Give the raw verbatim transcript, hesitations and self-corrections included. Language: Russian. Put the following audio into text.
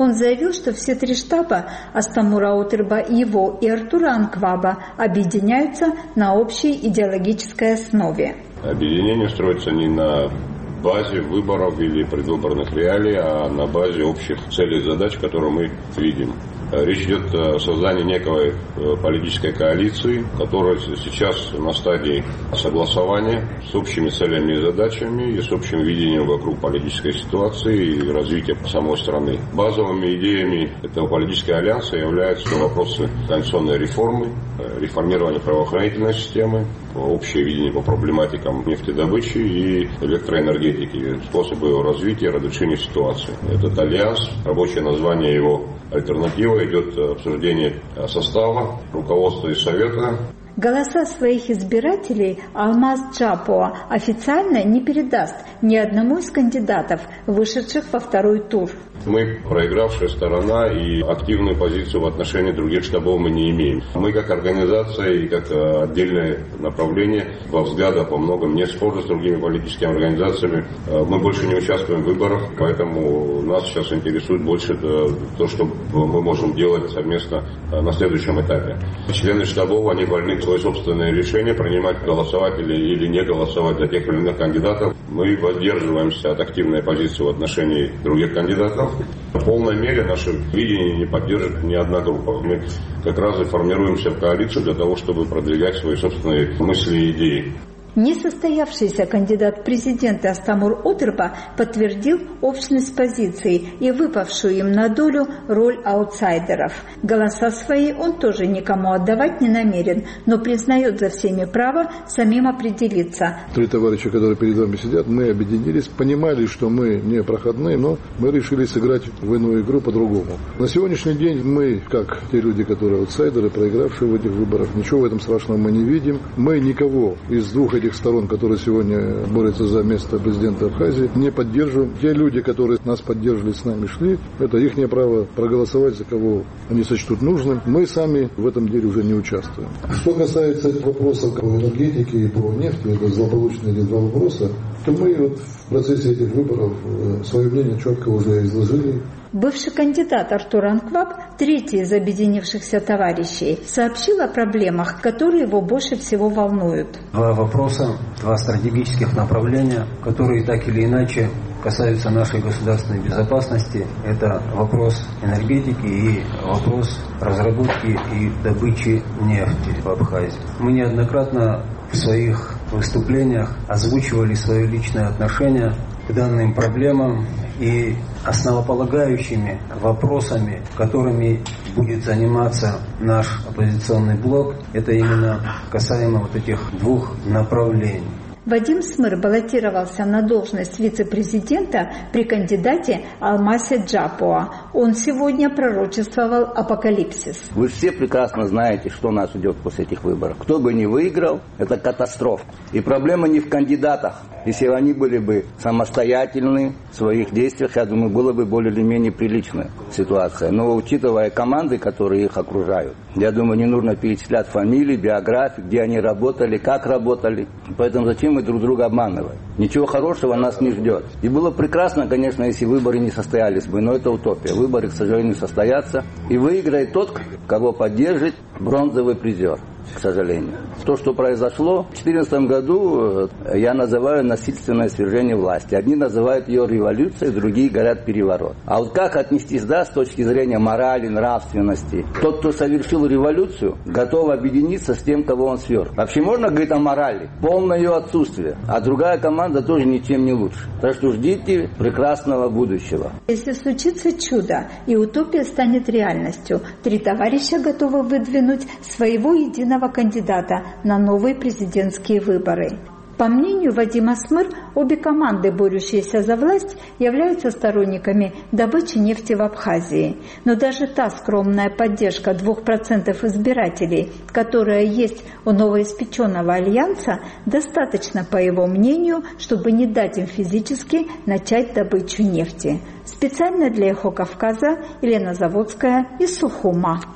Он заявил, что все три штаба Астамура Отырба, его и Артура Анкваба объединяются на общей идеологической основе. Объединение строится не на базе выборов или предвыборных реалий, а на базе общих целей и задач, которые мы видим. Речь идет о создании некой политической коалиции, которая сейчас на стадии согласования с общими целями и задачами и с общим видением вокруг политической ситуации и развития самой страны. Базовыми идеями этого политического альянса являются вопросы конституционной реформы, реформирования правоохранительной системы, общее видение по проблематикам нефтедобычи и электроэнергетики, способы его развития, разрешения ситуации. Этот альянс, рабочее название его «Альтернатива», идет обсуждение состава, руководства и совета. Голоса своих избирателей Алмаз Джапоа официально не передаст ни одному из кандидатов, вышедших во второй тур. Мы проигравшая сторона, и активную позицию в отношении других штабов мы не имеем. Мы как организация и как отдельное направление во взглядах по многому не схожи с другими политическими организациями. Мы больше не участвуем в выборах, поэтому нас сейчас интересует больше то, что мы можем делать совместно на следующем этапе. Члены штабов, они вольны свои собственные решения принимать, голосовать или, или не голосовать за тех или иных кандидатов. Мы воздерживаемся от активной позиции в отношении других кандидатов. В полной мере наше видение не поддержит ни одна группа. Мы как раз и формируемся в коалицию для того, чтобы продвигать свои собственные мысли и идеи. Несостоявшийся кандидат в президенты Астамур Отырба подтвердил общность позиций и выпавшую им на долю роль аутсайдеров. Голоса свои он тоже никому отдавать не намерен, но признает за всеми право самим определиться. Три товарища, которые перед вами сидят, мы объединились, понимали, что мы не проходные, но мы решили сыграть в иную игру по-другому. На сегодняшний день мы, как те люди, которые аутсайдеры, проигравшие в этих выборах, ничего в этом страшного мы не видим. Мы никого из двух этих сторон, которые сегодня борются за место президента Абхазии, не поддерживаем. Те люди, которые нас поддерживали, с нами шли, это их право проголосовать за кого они сочтут нужным. Мы сами в этом деле уже не участвуем. Что касается вопросов по энергетике и по нефти, это злополучные два вопроса, то мы вот в процессе этих выборов свое мнение четко уже изложили. Бывший кандидат Артур Анкваб, третий из объединившихся товарищей, сообщил о проблемах, которые его больше всего волнуют. Два вопроса, два стратегических направления, которые так или иначе касаются нашей государственной безопасности. Это вопрос энергетики и вопрос разработки и добычи нефти в Абхазии. Мы неоднократно в своих выступлениях озвучивали свое личное отношение к данным проблемам и основополагающими вопросами, которыми будет заниматься наш оппозиционный блок, это именно касаемо вот этих двух направлений. Вадим Смыр баллотировался на должность вице-президента при кандидате Алмасе Джапоа. Он сегодня пророчествовал апокалипсис. Вы все прекрасно знаете, что нас ждет после этих выборов. Кто бы ни выиграл, это катастрофа. И проблема не в кандидатах. Если они были бы самостоятельны в своих действиях, я думаю, была бы более или менее приличная ситуация. Но учитывая команды, которые их окружают, я думаю, не нужно перечислять фамилии, биографии, где они работали, как работали. Поэтому зачем мы друг друга обманываем? Ничего хорошего нас не ждет. И было прекрасно, конечно, если выборы не состоялись бы, но это утопия. Выборы, к сожалению, состоятся. И выиграет тот, кого поддержит бронзовый призер, к сожалению. То, что произошло в две тысячи четырнадцатом году, я называю насильственное свержение власти. Одни называют ее революцией, другие говорят переворот. А вот как отнестись, да, с точки зрения морали, нравственности? Тот, кто совершил революцию, готов объединиться с тем, кого он сверг. Вообще можно говорить о морали? Полное ее отсутствие. А другая команда тоже ничем не лучше. Так что ждите прекрасного будущего. Если случится чудо и утопия станет реальностью, три товарища готовы выдвинуть своего единого кандидата на новые президентские выборы. По мнению Вадима Смыр, обе команды, борющиеся за власть, являются сторонниками добычи нефти в Абхазии. Но даже та скромная поддержка двух процентов избирателей, которая есть у новоиспеченного альянса, достаточно, по его мнению, чтобы не дать им физически начать добычу нефти. Специально для «Эхо Кавказа» Елена Заводская из Сухума.